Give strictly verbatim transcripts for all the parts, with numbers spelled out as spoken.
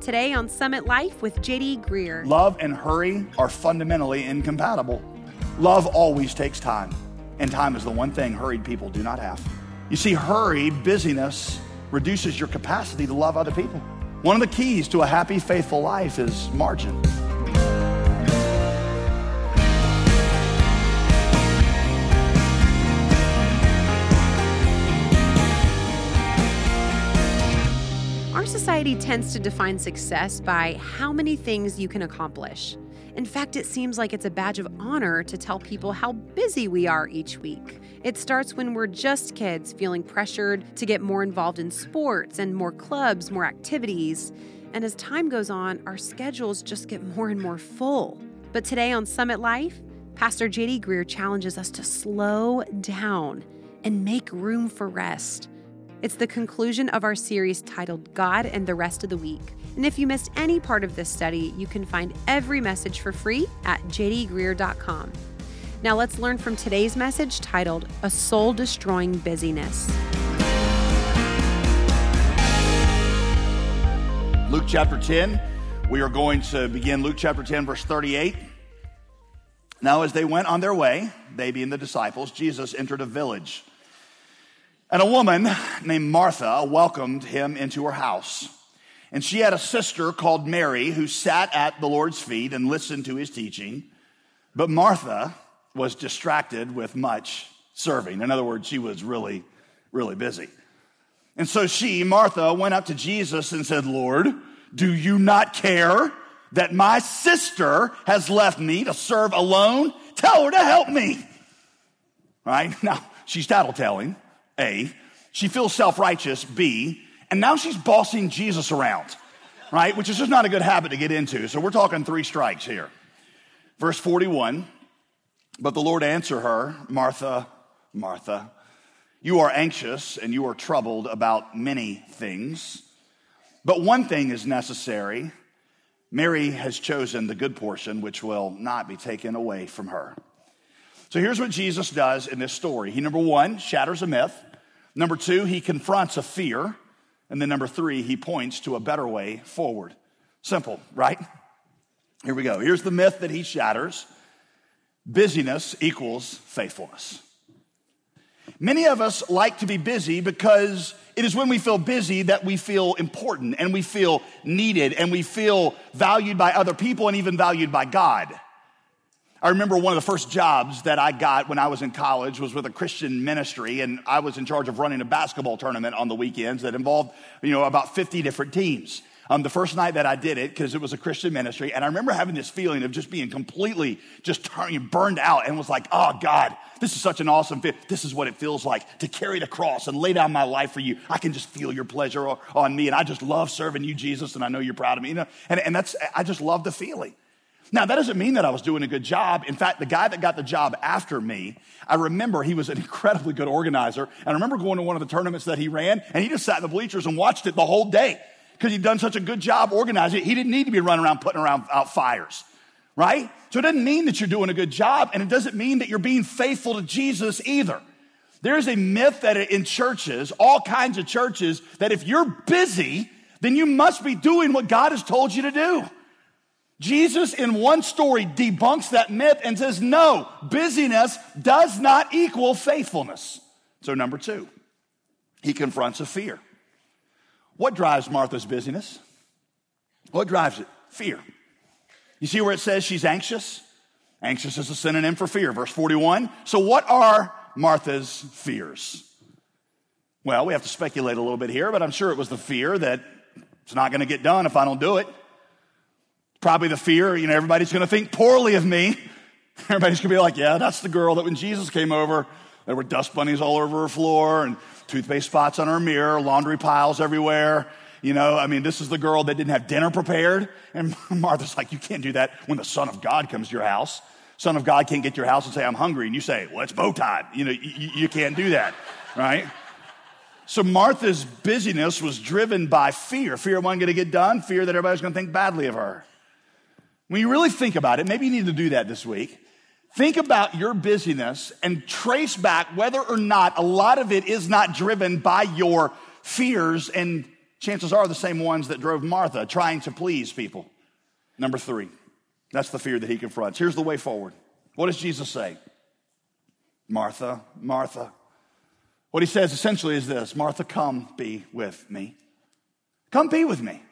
Today on Summit Life with J D Greer. Love and hurry are fundamentally incompatible. Love always takes time, and time is the one thing hurried people do not have. You see, hurry, busyness, reduces your capacity to love other people. One of the keys to a happy, faithful life is margin. Our society tends to define success by how many things you can accomplish. In fact, it seems like it's a badge of honor to tell people how busy we are each week. It starts when we're just kids, feeling pressured to get more involved in sports and more clubs, more activities. And as time goes on, our schedules just get more and more full. But today on Summit Life, Pastor J D Greer challenges us to slow down and make room for rest. It's the conclusion of our series titled God and the Rest of the Week. And if you missed any part of this study, you can find every message for free at j d greer dot com. Now let's learn from today's message titled A Soul-Destroying Busyness. Luke chapter ten, we are going to begin Luke chapter ten, verse thirty-eight. Now as they went on their way, they being the disciples, Jesus entered a village. And a woman named Martha welcomed him into her house. And she had a sister called Mary who sat at the Lord's feet and listened to his teaching. But Martha was distracted with much serving. In other words, she was really, really busy. And so she, Martha, went up to Jesus and said, "Lord, do you not care that my sister has left me to serve alone? Tell her to help me." Right? Now, she's tattletelling. A, she feels self-righteous, B, and now she's bossing Jesus around, right? Which is just not a good habit to get into. So we're talking three strikes here. Verse forty-one, but the Lord answered her, "Martha, Martha, you are anxious and you are troubled about many things, but one thing is necessary. Mary has chosen the good portion, which will not be taken away from her." So here's what Jesus does in this story. He, number one, shatters a myth. Number two, he confronts a fear. And then number three, he points to a better way forward. Simple, right? Here we go. Here's the myth that he shatters. Busyness equals faithfulness. Many of us like to be busy because it is when we feel busy that we feel important and we feel needed and we feel valued by other people and even valued by God. I remember one of the first jobs that I got when I was in college was with a Christian ministry, and I was in charge of running a basketball tournament on the weekends that involved, you know, about fifty different teams. Um, the first night that I did it, because it was a Christian ministry, and I remember having this feeling of just being completely just turning, burned out, and was like, oh, God, this is such an awesome fit. This is what it feels like to carry the cross and lay down my life for you. I can just feel your pleasure on me, and I just love serving you, Jesus, and I know you're proud of me. You know, and, and that's, I just love the feeling. Now, that doesn't mean that I was doing a good job. In fact, the guy that got the job after me, I remember he was an incredibly good organizer. And I remember going to one of the tournaments that he ran, and he just sat in the bleachers and watched it the whole day because he'd done such a good job organizing it. He didn't need to be running around putting around out fires, right? So it doesn't mean that you're doing a good job, and it doesn't mean that you're being faithful to Jesus either. There is a myth that in churches, all kinds of churches, that if you're busy, then you must be doing what God has told you to do. Jesus, in one story, debunks that myth and says, no, busyness does not equal faithfulness. So number two, he confronts a fear. What drives Martha's busyness? What drives it? Fear. You see where it says she's anxious? Anxious is a synonym for fear. Verse forty-one. So what are Martha's fears? Well, we have to speculate a little bit here, but I'm sure it was the fear that it's not going to get done if I don't do it. Probably the fear, you know, everybody's going to think poorly of me. Everybody's going to be like, yeah, that's the girl that when Jesus came over, there were dust bunnies all over her floor and toothpaste spots on her mirror, laundry piles everywhere. You know, I mean, this is the girl that didn't have dinner prepared. And Martha's like, you can't do that when the Son of God comes to your house. Son of God can't get to your house and say, I'm hungry. And you say, well, it's bow time. You know, you, you can't do that, right? So Martha's busyness was driven by fear. Fear of wasn't going to get done. Fear that everybody's going to think badly of her. When you really think about it, maybe you need to do that this week. Think about your busyness and trace back whether or not a lot of it is not driven by your fears and chances are the same ones that drove Martha, trying to please people. Number three, that's the fear that he confronts. Here's the way forward. What does Jesus say? Martha, Martha. What he says essentially is this: Martha, come be with me. Come be with me.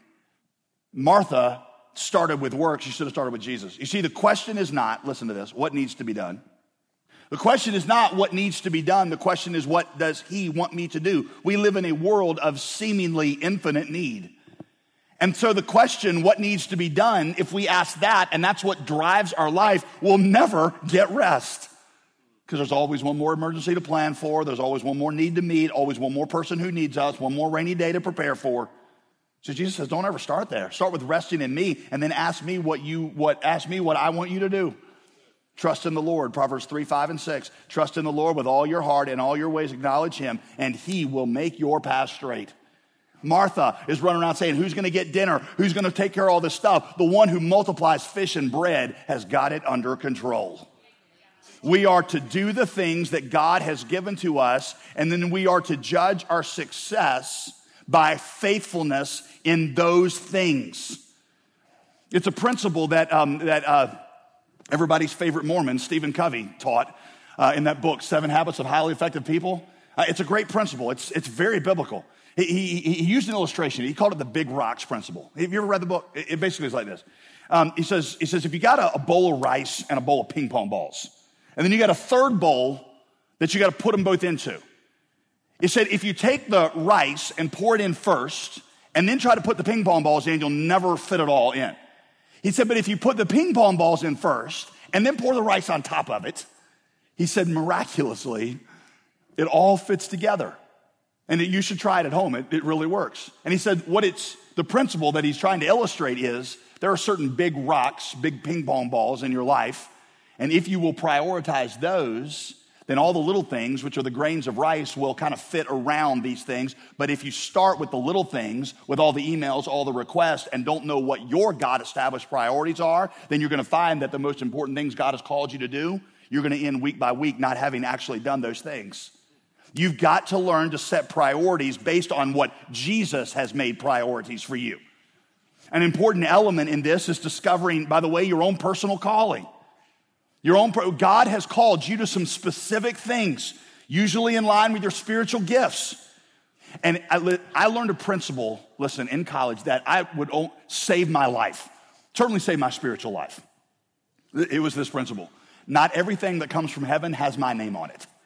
Martha started with work. She should have started with Jesus. You see, the question is not, listen to this, what needs to be done? The question is not what needs to be done. The question is, what does he want me to do? We live in a world of seemingly infinite need. And so the question, what needs to be done, if we ask that, and that's what drives our life, we'll never get rest. Because there's always one more emergency to plan for. There's always one more need to meet, always one more person who needs us, one more rainy day to prepare for. So Jesus says, don't ever start there. Start with resting in me, and then ask me what you, what, ask me what I want you to do. Trust in the Lord, Proverbs three, five, and six. Trust in the Lord with all your heart, and all your ways acknowledge him, and he will make your path straight. Martha is running around saying, who's going to get dinner? Who's going to take care of all this stuff? The one who multiplies fish and bread has got it under control. We are to do the things that God has given to us, and then we are to judge our success by faithfulness in those things. It's a principle that um, that uh, everybody's favorite Mormon, Stephen Covey, taught uh, in that book, Seven Habits of Highly Effective People. Uh, it's a great principle. It's it's very biblical. He, he, he used an illustration. He called it the big rocks principle. Have you ever read the book? It, it basically is like this. Um, he says, he says, if you got a, a bowl of rice and a bowl of ping pong balls, and then you got a third bowl that you got to put them both into. He said, if you take the rice and pour it in first, and then try to put the ping pong balls in, you'll never fit it all in. He said, but if you put the ping pong balls in first, and then pour the rice on top of it, he said, miraculously, it all fits together. And that you should try it at home. It, it really works. And he said, what it's, the principle that he's trying to illustrate is, there are certain big rocks, big ping pong balls in your life, and if you will prioritize those, then all the little things, which are the grains of rice, will kind of fit around these things. But if you start with the little things, with all the emails, all the requests, and don't know what your God-established priorities are, then you're going to find that the most important things God has called you to do, you're going to end week by week not having actually done those things. You've got to learn to set priorities based on what Jesus has made priorities for you. An important element in this is discovering, by the way, your own personal calling. Your own, God has called you to some specific things, usually in line with your spiritual gifts. And I, I learned a principle, listen, in college that I would save my life, certainly save my spiritual life. It was this principle: not everything that comes from heaven has my name on it.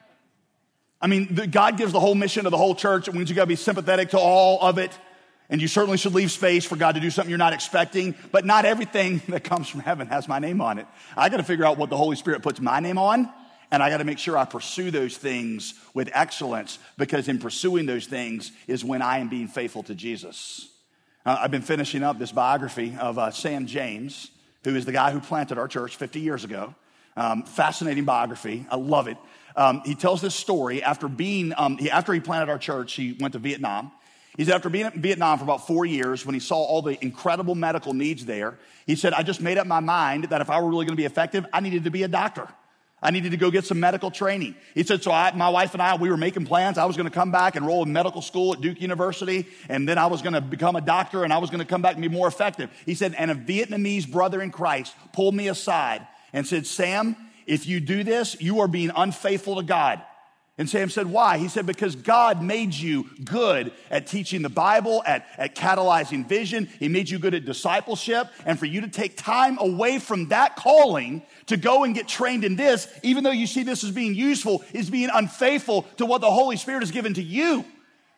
I mean, God gives the whole mission to the whole church. It means you got to be sympathetic to all of it. And you certainly should leave space for God to do something you're not expecting. But not everything that comes from heaven has my name on it. I got to figure out what the Holy Spirit puts my name on. And I got to make sure I pursue those things with excellence. Because in pursuing those things is when I am being faithful to Jesus. Uh, I've been finishing up this biography of uh, Sam James, who is the guy who planted our church fifty years ago. Um, fascinating biography. I love it. Um, he tells this story after being, um, he, after he planted our church, he went to Vietnam. He said after being in Vietnam for about four years, when he saw all the incredible medical needs there, he said, I just made up my mind that if I were really going to be effective, I needed to be a doctor. I needed to go get some medical training. He said, so I, my wife and I, we were making plans. I was going to come back and enroll in medical school at Duke University, and then I was going to become a doctor, and I was going to come back and be more effective. He said, and a Vietnamese brother in Christ pulled me aside and said, Sam, if you do this, you are being unfaithful to God. And Sam said, why? He said, because God made you good at teaching the Bible, at, at catalyzing vision. He made you good at discipleship. And for you to take time away from that calling to go and get trained in this, even though you see this as being useful, is being unfaithful to what the Holy Spirit has given to you.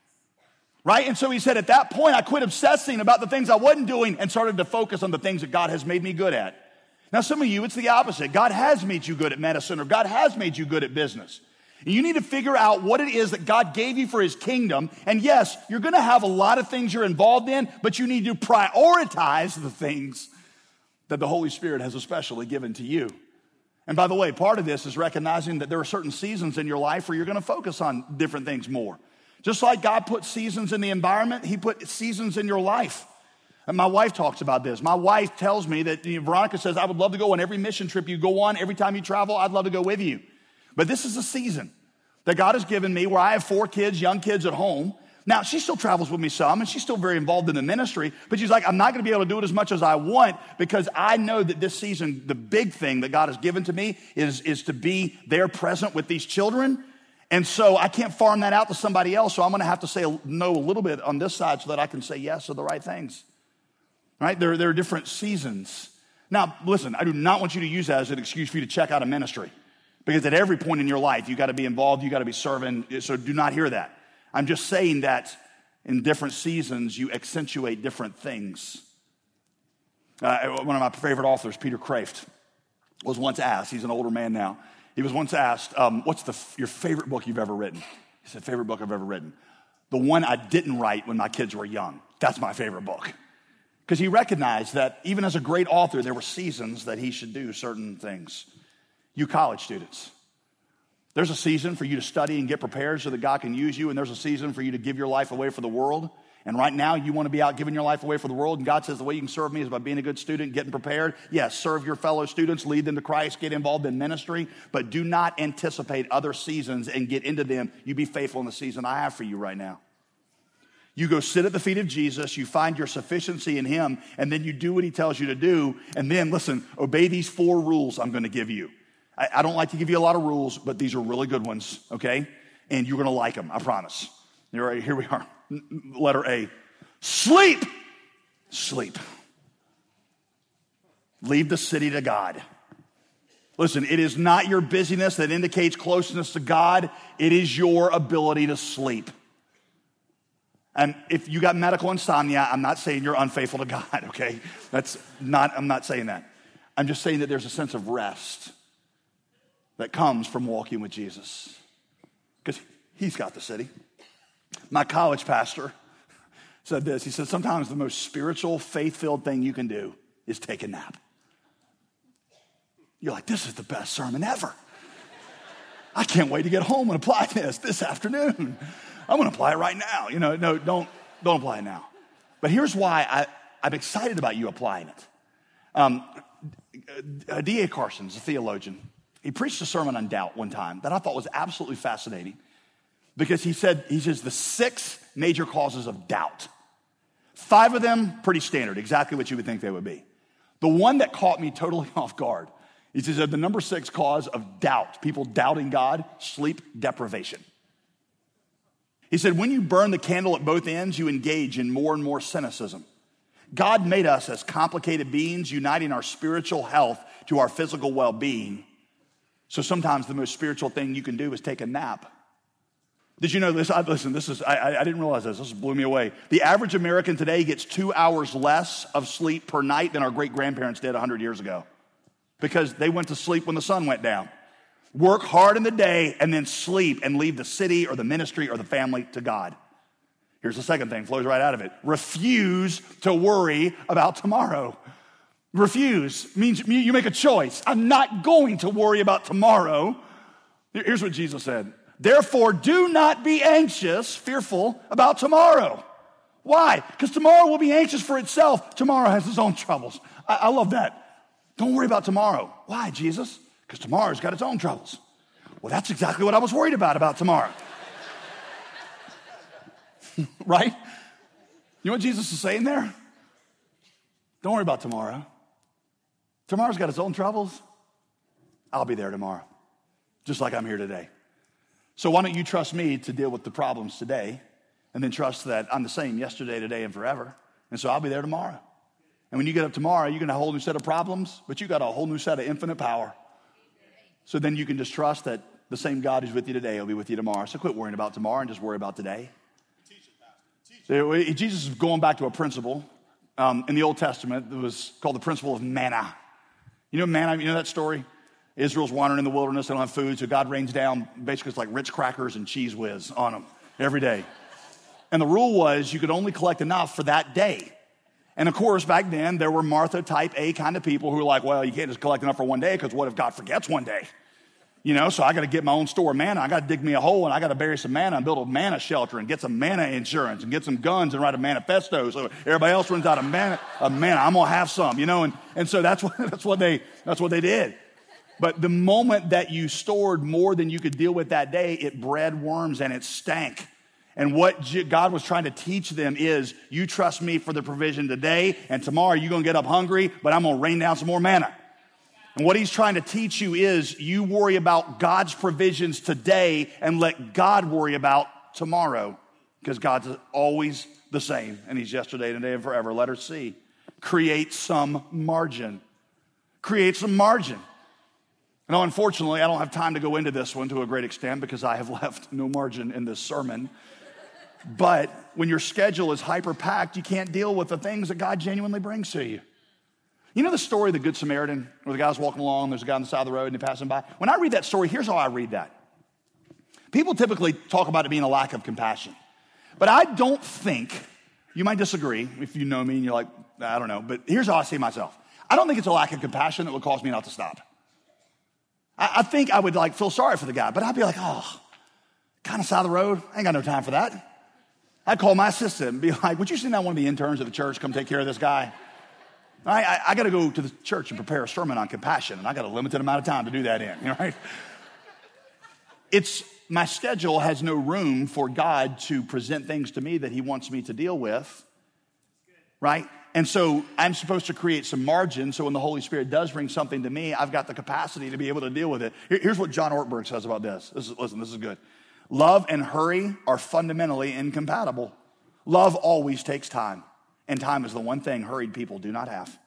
Right? And so he said, at that point, I quit obsessing about the things I wasn't doing and started to focus on the things that God has made me good at. Now, some of you, it's the opposite. God has made you good at medicine, or God has made you good at business. And you need to figure out what it is that God gave you for his kingdom. And yes, you're going to have a lot of things you're involved in, but you need to prioritize the things that the Holy Spirit has especially given to you. And by the way, part of this is recognizing that there are certain seasons in your life where you're going to focus on different things more. Just like God put seasons in the environment, he put seasons in your life. And my wife talks about this. My wife tells me that, you know, Veronica says, I would love to go on every mission trip you go on. Every time you travel, I'd love to go with you. But this is a season that God has given me where I have four kids, young kids at home, Now, she still travels with me some, and she's still very involved in the ministry, but she's like, I'm not going to be able to do it as much as I want because I know that this season, the big thing that God has given to me is, is to be there present with these children. And so I can't farm that out to somebody else, so I'm going to have to say no a little bit on this side so that I can say yes to the right things, right? There, there are different seasons. Now, listen, I do not want you to use that as an excuse for you to check out a ministry because at every point in your life, you got to be involved, you got to be serving, so do not hear that. I'm just saying that in different seasons, you accentuate different things. Uh, one of my favorite authors, Peter Kraft, was once asked, he's an older man now, he was once asked, um, what's the, your favorite book you've ever written? He said, favorite book I've ever written. The one I didn't write when my kids were young. That's my favorite book. Because he recognized that even as a great author, there were seasons that he should do certain things. You college students, there's a season for you to study and get prepared so that God can use you, and there's a season for you to give your life away for the world. And right now, you want to be out giving your life away for the world, and God says the way you can serve me is by being a good student, getting prepared. Yes, serve your fellow students, lead them to Christ, get involved in ministry, but do not anticipate other seasons and get into them. You be faithful in the season I have for you right now. You go sit at the feet of Jesus, you find your sufficiency in him, and then you do what he tells you to do, and then, listen, obey these four rules I'm going to give you. I, I don't like to give you a lot of rules, but these are really good ones, okay? And you're going to like them, I promise. All right, here we are. Letter A. Sleep. Sleep. Leave the city to God. Listen, it is not your busyness that indicates closeness to God. It is your ability to sleep. And if you got medical insomnia, I'm not saying you're unfaithful to God, okay? That's not, I'm not saying that. I'm just saying that there's a sense of rest that comes from walking with Jesus. Because he's got the city. My college pastor said this. He said, sometimes the most spiritual, faith-filled thing you can do is take a nap. You're like, this is the best sermon ever. I can't wait to get home and apply this this afternoon. I'm going to apply it right now. You know, no, don't, don't apply it now. But here's why I, I'm excited about you applying it. Um, D A Carson's a theologian. He preached a sermon on doubt one time that I thought was absolutely fascinating. Because he said, he says the six major causes of doubt. Five of them, pretty standard, exactly what you would think they would be. The one that caught me totally off guard, he says that the number six cause of doubt, people doubting God, sleep deprivation. He said, when you burn the candle at both ends, you engage in more and more cynicism. God made us as complicated beings, uniting our spiritual health to our physical well-being. So sometimes the most spiritual thing you can do is take a nap. Did you know this? I, listen, this is, I, I didn't realize this. This blew me away. The average American today gets two hours less of sleep per night than our great-grandparents did one hundred years ago because they went to sleep when the sun went down. Work hard in the day and then sleep and leave the city or the ministry or the family to God. Here's the second thing, flows right out of it. Refuse to worry about tomorrow. Refuse means you make a choice. I'm not going to worry about tomorrow. Here's what Jesus said. Therefore, do not be anxious, fearful about tomorrow. Why? Because tomorrow will be anxious for itself. Tomorrow has its own troubles. I, I love that. Don't worry about tomorrow. Why, Jesus? Because tomorrow's got its own troubles. Well, that's exactly what I was worried about, about tomorrow. Right? You know what Jesus is saying there? Don't worry about tomorrow. Tomorrow's got its own troubles. I'll be there tomorrow, just like I'm here today. So why don't you trust me to deal with the problems today and then trust that I'm the same yesterday, today, and forever. And so I'll be there tomorrow. And when you get up tomorrow, you're going to have a whole new set of problems, but you got a whole new set of infinite power. So then you can just trust that the same God who's with you today will be with you tomorrow. So quit worrying about tomorrow and just worry about today. Teach it, Pastor. Teach it. Jesus is going back to a principle um, in the Old Testament that was called the principle of manna. You know manna? You know that story? Israel's wandering in the wilderness. They don't have food, so God rains down basically it's like Ritz crackers and Cheez Whiz on them every day. And the rule was you could only collect enough for that day. And of course, back then, there were Martha type A kind of people who were like, well, you can't just collect enough for one day because what if God forgets one day? You know, so I got to get my own store of manna. I got to dig me a hole and I got to bury some manna and build a manna shelter and get some manna insurance and get some guns and write a manifesto. So everybody else runs out of manna. Of manna. I'm gonna have some, you know. And and so that's what that's what they that's what they did. But the moment that you stored more than you could deal with that day, it bred worms and it stank. And what God was trying to teach them is, you trust me for the provision today, and tomorrow you're going to get up hungry, but I'm going to rain down some more manna. And what he's trying to teach you is, you worry about God's provisions today and let God worry about tomorrow, because God's always the same, and he's yesterday, today, and forever. Letter C, create some margin. Create some margin. Now, unfortunately, I don't have time to go into this one to a great extent because I have left no margin in this sermon. But when your schedule is hyper-packed, you can't deal with the things that God genuinely brings to you. You know the story of the Good Samaritan, where the guy's walking along, there's a guy on the side of the road, and he passes him by? When I read that story, here's how I read that. People typically talk about it being a lack of compassion. But I don't think, you might disagree if you know me and you're like, I don't know, but here's how I see myself. I don't think it's a lack of compassion that would cause me not to stop. I, I think I would like feel sorry for the guy, but I'd be like, oh, kind of side of the road, I ain't got no time for that. I'd call my assistant and be like, would you send out one of the interns at the church, come take care of this guy? I, I, I got to go to the church and prepare a sermon on compassion, and I got a limited amount of time to do that in, right? It's, my schedule has no room for God to present things to me that he wants me to deal with, right? And so I'm supposed to create some margin, so when the Holy Spirit does bring something to me, I've got the capacity to be able to deal with it. Here, here's what John Ortberg says about this. This is, listen, this is good. Love and hurry are fundamentally incompatible. Love always takes time, and time is the one thing hurried people do not have.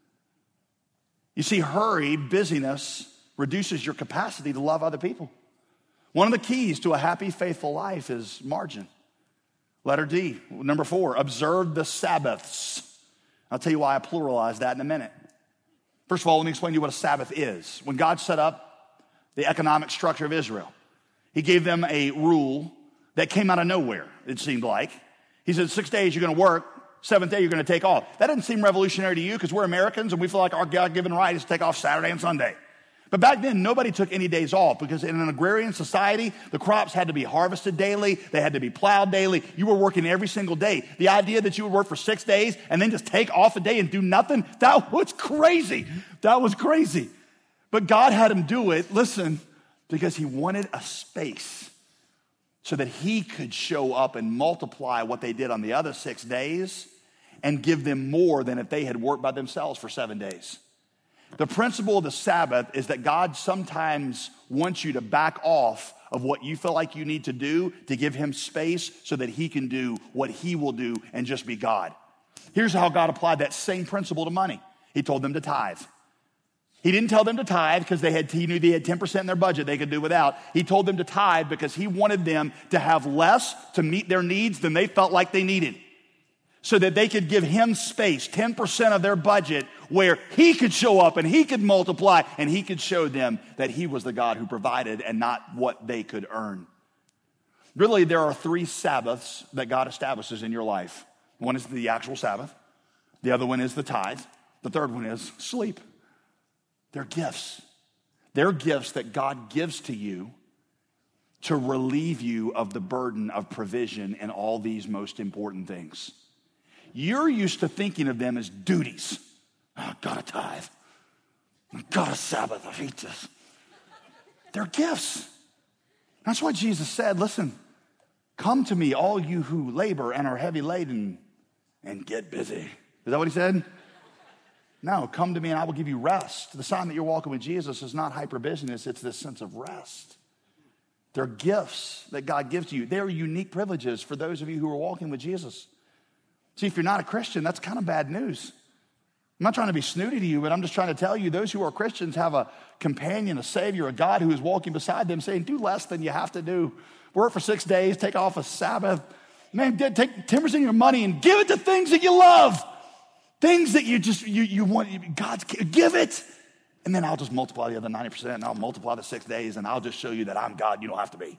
You see, hurry, busyness, reduces your capacity to love other people. One of the keys to a happy, faithful life is margin. Letter D, number four, observe the Sabbaths. I'll tell you why I pluralize that in a minute. First of all, let me explain to you what a Sabbath is. When God set up the economic structure of Israel, he gave them a rule that came out of nowhere, it seemed like. He said, six days you're going to work, seventh day you're going to take off. That doesn't seem revolutionary to you because we're Americans and we feel like our God-given right is to take off Saturday and Sunday. But back then, nobody took any days off because in an agrarian society, the crops had to be harvested daily. They had to be plowed daily. You were working every single day. The idea that you would work for six days and then just take off a day and do nothing, that was crazy. That was crazy. But God had him do it, listen, because he wanted a space so that he could show up and multiply what they did on the other six days and give them more than if they had worked by themselves for seven days. The principle of the Sabbath is that God sometimes wants you to back off of what you feel like you need to do to give him space so that he can do what he will do and just be God. Here's how God applied that same principle to money. He told them to tithe. He didn't tell them to tithe because they had, he knew they had ten percent in their budget they could do without. He told them to tithe because he wanted them to have less to meet their needs than they felt like they needed, so that they could give him space, ten percent of their budget, where he could show up and he could multiply and he could show them that he was the God who provided and not what they could earn. Really, there are three Sabbaths that God establishes in your life. One is the actual Sabbath. The other one is the tithe. The third one is sleep. They're gifts. They're gifts that God gives to you to relieve you of the burden of provision and all these most important things. You're used to thinking of them as duties. Oh, I gotta tithe. I gotta Sabbath. I hate this. They're gifts. That's why Jesus said, listen, come to me, all you who labor and are heavy laden, and get busy. Is that what he said? No, come to me and I will give you rest. The sign that you're walking with Jesus is not hyper-busyness, it's this sense of rest. They're gifts that God gives to you. They're unique privileges for those of you who are walking with Jesus. See, if you're not a Christian, that's kind of bad news. I'm not trying to be snooty to you, but I'm just trying to tell you those who are Christians have a companion, a Savior, a God who is walking beside them saying, do less than you have to do. Work for six days, take off a Sabbath. Man, take ten percent of your money and give it to things that you love. Things that you just, you, you want, God's, give it. And then I'll just multiply the other ninety percent and I'll multiply the six days and I'll just show you that I'm God. You don't have to be.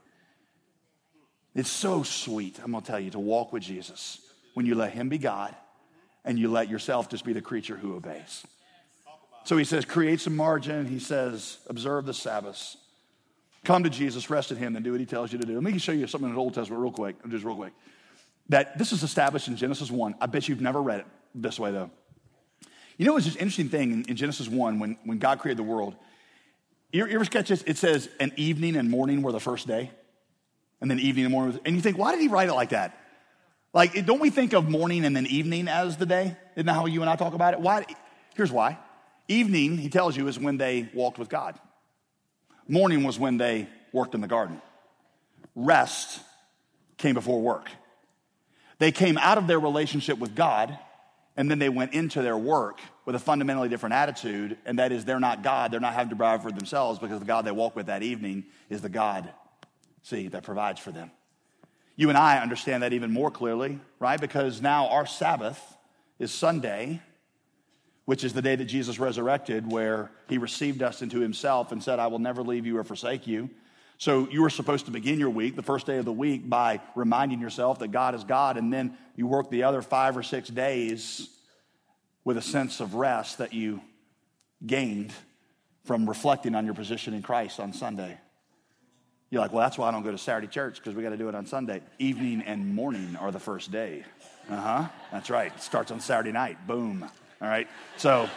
It's so sweet, I'm going to tell you, to walk with Jesus when you let him be God and you let yourself just be the creature who obeys. So he says, create some margin. He says, observe the Sabbaths. Come to Jesus, rest in him, and do what he tells you to do. Let me show you something in the Old Testament real quick, just real quick. That this is established in Genesis one. I bet you've never read it this way, though. You know, it's just an interesting thing in, in Genesis one, when, when God created the world. You, you ever catch this? It says, an evening and morning were the first day. And then evening and morning. And you think, why did he write it like that? Like, don't we think of morning and then evening as the day? Isn't that how you and I talk about it? Why? Here's why. Evening, he tells you, is when they walked with God. Morning was when they worked in the garden. Rest came before work. They came out of their relationship with God, and then they went into their work with a fundamentally different attitude, and that is they're not God. They're not having to provide for themselves because the God they walk with that evening is the God, see, that provides for them. You and I understand that even more clearly, right? Because now our Sabbath is Sunday, which is the day that Jesus resurrected, where he received us into himself and said, I will never leave you or forsake you. So you were supposed to begin your week, the first day of the week, by reminding yourself that God is God, and then you work the other five or six days with a sense of rest that you gained from reflecting on your position in Christ on Sunday. You're like, well, that's why I don't go to Saturday church, because we got to do it on Sunday. Evening and morning are the first day. Uh-huh, that's right. It starts on Saturday night. Boom. All right? So,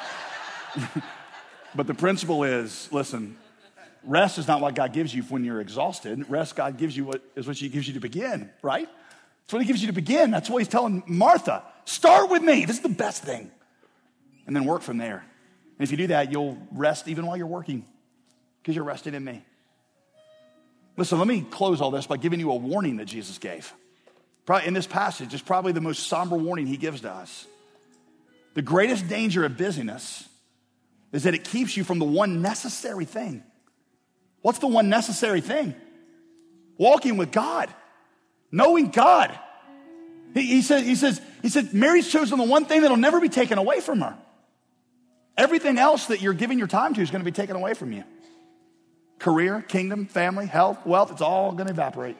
but the principle is, listen, rest is not what God gives you when you're exhausted. Rest God gives you what is what he gives you to begin, right? That's what he gives you to begin. That's what he's telling Martha. Start with me. This is the best thing. And then work from there. And if you do that, you'll rest even while you're working because you're resting in me. Listen, let me close all this by giving you a warning that Jesus gave. Probably in this passage, it's probably the most somber warning he gives to us. The greatest danger of busyness is that it keeps you from the one necessary thing. What's the one necessary thing? Walking with God, knowing God. He, he, said, he, says, he said, Mary's chosen the one thing that'll never be taken away from her. Everything else that you're giving your time to is going to be taken away from you. Career, kingdom, family, health, wealth, it's all going to evaporate.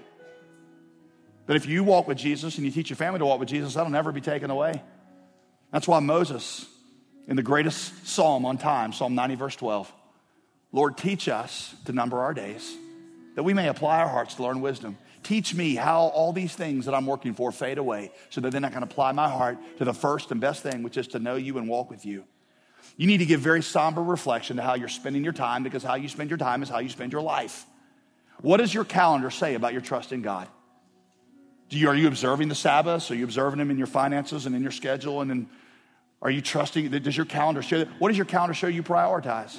But if you walk with Jesus and you teach your family to walk with Jesus, that'll never be taken away. That's why Moses, in the greatest psalm on time, Psalm ninety, verse twelve, Lord, teach us to number our days, that we may apply our hearts to learn wisdom. Teach me how all these things that I'm working for fade away, so that then I can apply my heart to the first and best thing, which is to know you and walk with you. You need to give very somber reflection to how you're spending your time, because how you spend your time is how you spend your life. What does your calendar say about your trust in God? Do you, are you observing the Sabbaths? Are you observing them in your finances and in your schedule? And then are you trusting? Does your calendar show that? What does your calendar show you prioritize?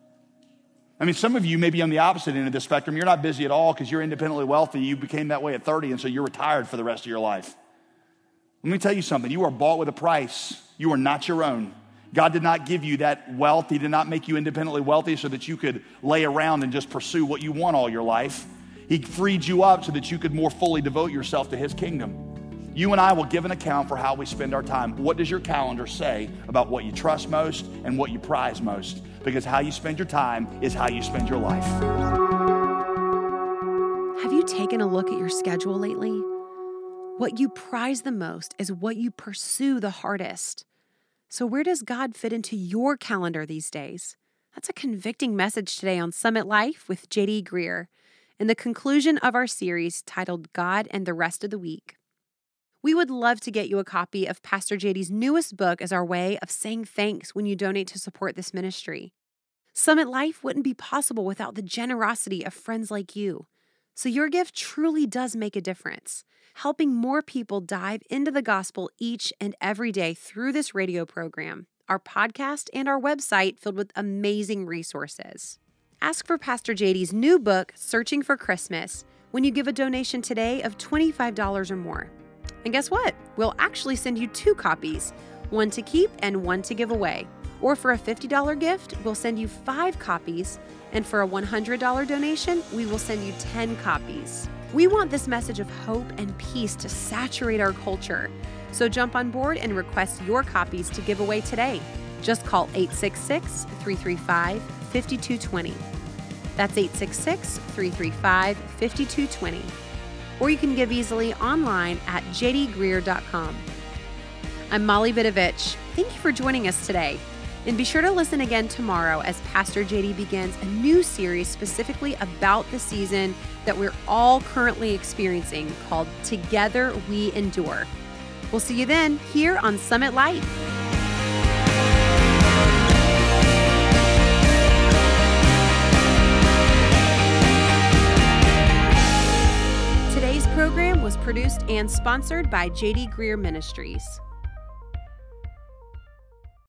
I mean, some of you may be on the opposite end of the spectrum. You're not busy at all because you're independently wealthy. You became that way at thirty, and so you're retired for the rest of your life. Let me tell you something. You are bought with a price. You are not your own. God did not give you that wealth. He did not make you independently wealthy so that you could lay around and just pursue what you want all your life. He freed you up so that you could more fully devote yourself to his kingdom. You and I will give an account for how we spend our time. What does your calendar say about what you trust most and what you prize most? Because how you spend your time is how you spend your life. Have you taken a look at your schedule lately? What you prize the most is what you pursue the hardest. So where does God fit into your calendar these days? That's a convicting message today on Summit Life with J D Greear, in the conclusion of our series titled God and the Rest of the Week. We would love to get you a copy of Pastor J D's newest book as our way of saying thanks when you donate to support this ministry. Summit Life wouldn't be possible without the generosity of friends like you. So your gift truly does make a difference, helping more people dive into the gospel each and every day through this radio program, our podcast, and our website filled with amazing resources. Ask for Pastor J D's new book, Searching for Christmas, when you give a donation today of twenty-five dollars or more. And guess what? We'll actually send you two copies, one to keep and one to give away. Or for a fifty dollars gift, we'll send you five copies. And for a one hundred dollars donation, we will send you ten copies. We want this message of hope and peace to saturate our culture. So jump on board and request your copies to give away today. Just call eight six six, three three five, five two two zero. That's eight six six, three three five, five two two zero. Or you can give easily online at j d greear dot com. I'm Molly Vidovich. Thank you for joining us today. And be sure to listen again tomorrow as Pastor J D begins a new series specifically about the season that we're all currently experiencing called Together We Endure. We'll see you then here on Summit Life. and sponsored by J D Greer Ministries.